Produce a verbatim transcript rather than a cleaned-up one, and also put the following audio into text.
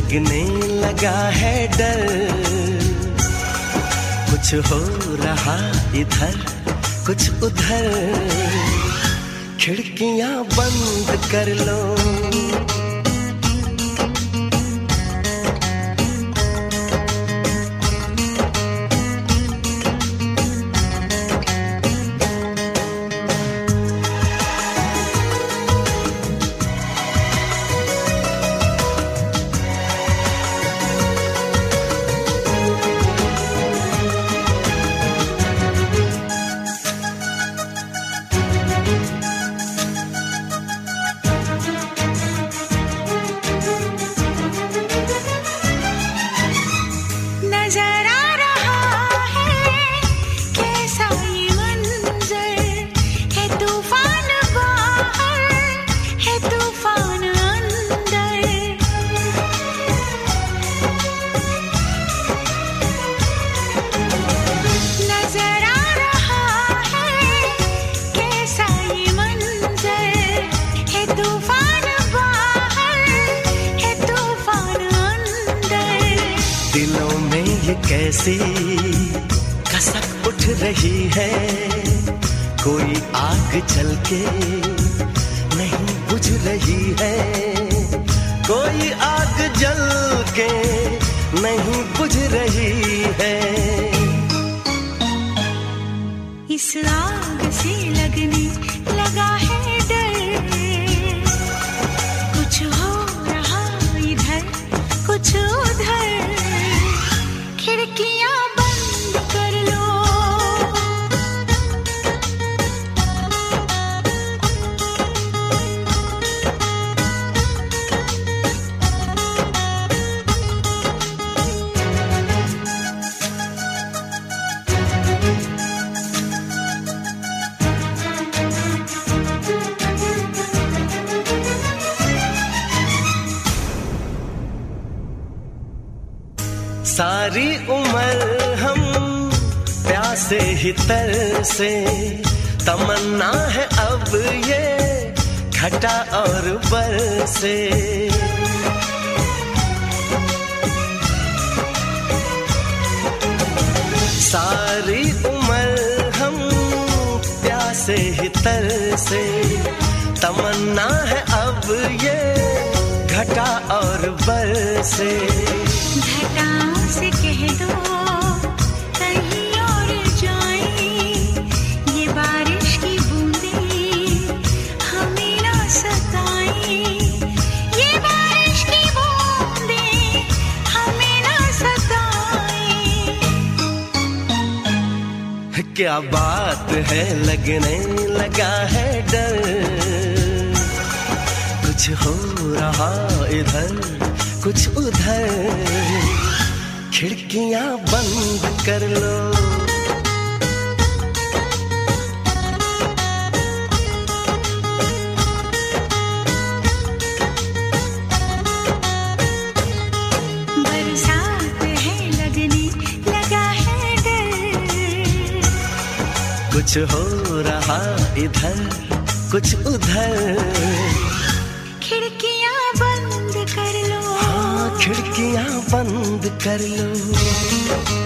लगने लगा है डर, कुछ हो रहा इधर कुछ उधर, खिड़कियां बंद कर लो। कैसी कसक उठ रही है, कोई आग जल के नहीं बुझ रही है, कोई आग जल के नहीं बुझ रही है। इस आग से लगने लगा है डर, कुछ हो रहा इधर कुछ उधर, खिड़कियां बंद कर लो। सारी उम्र हम प्यासे ही तरसे, तमन्ना है अब ये घटा और बरसे। सारी उम्र हम प्यासे ही तरसे, तमन्ना है अब ये घटा और बरसे। घटाओं से कह दो कहीं और जाएं, ये बारिश की बूंदें हमें ना सताएं, ये बारिश की बूंदें हमें ना सताएं। क्या बात है लगने लगा है डर, कुछ हो रहा इधर कुछ उधर, खिड़कियां बंद कर लो। बरसात है लगने लगा है डर, कुछ हो रहा इधर कुछ उधर, खिड़कियां बंद कर लो। हाँ खिड़कियां बंद कर लो।